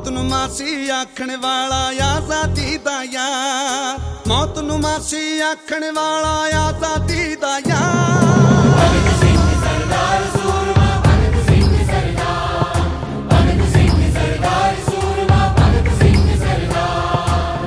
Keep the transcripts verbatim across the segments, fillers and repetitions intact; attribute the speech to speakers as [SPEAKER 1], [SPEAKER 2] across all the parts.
[SPEAKER 1] मौत नूं मासी आखण वाला आजादी दा यार, मौत नूं मासी आखण वाला आजादी दा यार।
[SPEAKER 2] भगत सिंह सरदार सूरमा, भगत सिंह सरदार, भगत सिंह सरदार सूरमा, भगत सिंह सरदार।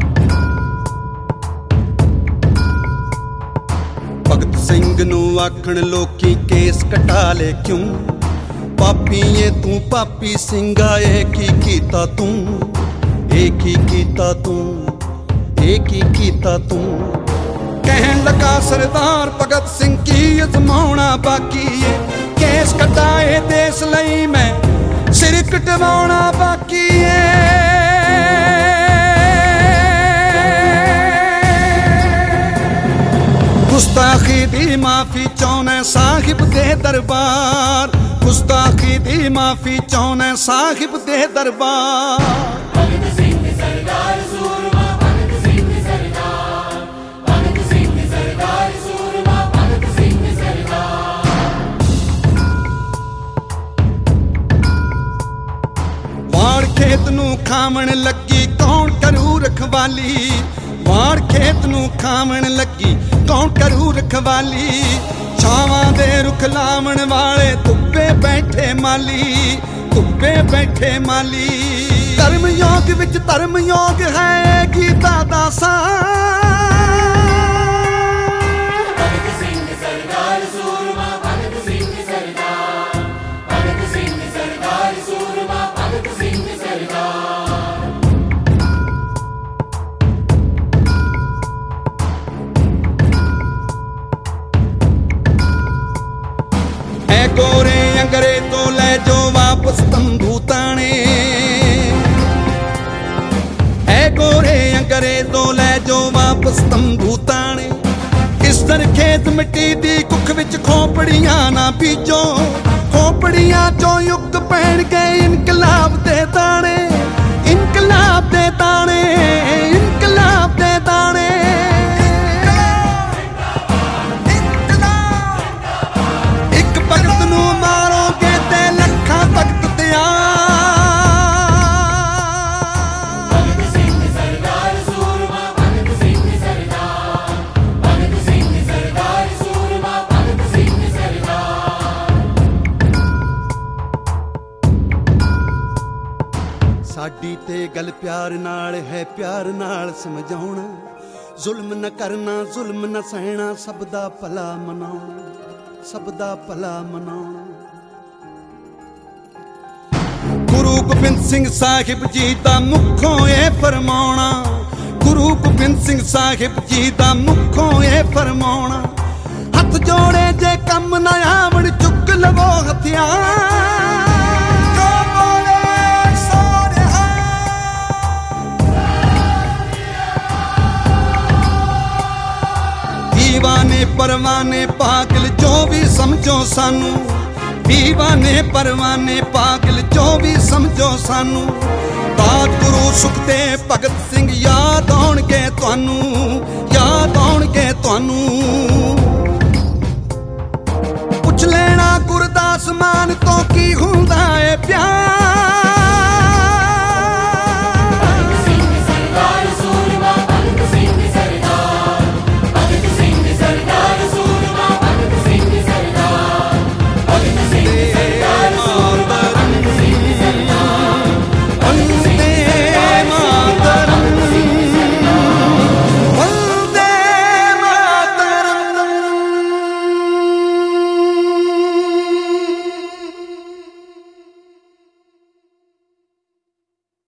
[SPEAKER 1] भगत सिंह नूं आखण लोकी केस कटा ले क्यों, पापी ये तू पापी सिंघा, ए की कीता तू, ए की कीता तू, ए की कीता तू। कहन लगा सरदार भगत सिंह की अजमाउणा बाकी है, केस कटाए देश लई मैं सिर कटवाउणा बाकी है। गुस्ताखी दी माफी चाहुंदा साहिब दे दरबार, गुस्ताखी दी माफी चाहुंदा साहिब दे दरबार।
[SPEAKER 2] भगत सिंह सरदार सूरमा, भगत सिंह सरदार, भगत सिंह सरदार सूरमा, भगत सिंह सरदार।
[SPEAKER 1] वाड़ खेत नूं खावण लगी कौन करू रखवाली, वाड़ खेत नूं खावण लगी कौन करू रखवाली। छावां दे रुख लावण वाले धुप्पे बैठे माली, धुप्पे बैठे माली। धर्म योग विच धर्म योग है गीता दा सार।
[SPEAKER 2] भगत सिंह सरदार सूरमा, भगत सिंह सरदार, भगत सिंह सरदार सूरमा, भगत सिंह सरदार।
[SPEAKER 1] ऐ गोरे अंग्रेजों ले जो वापस तंबू ताने, ऐ गोरे अंग्रेजों ले जो वापस तंबू ताने। इस दर खेत मिट्टी दी कुख विच खोपड़ियां ना बीजो, खोपड़ियां चो युग पैण गए इनकलाब दे दाने, इनकलाब दे दाने, इनकलाब दे दाने। साडी ते गल प्यार नाल है, प्यार नाल समझाउणा। जुल्म न करना, जुल्म न सहना, सब दा भला मनाउणा, सब दा भला मनाउणा। गुरु गोबिंद सिंह साहिब जी दा मुखों ए फरमाउणा, गुरु गोबिंद सिंह साहिब जी दा मुखों ए फरमाउणा। हथ जोड़े जे कम न आवण चुक लवो हथियार। दीवाने परवाने पागल जो भी समझो सानू, दीवाने परवाने पागल जो भी समझो सानू। राजगुरु सुखदेव भगत सिंह याद आउणगे तुहानू, याद आउणगे तुहानू। पुछ लेना गुरदास मान तो की हुंदा है प्यार।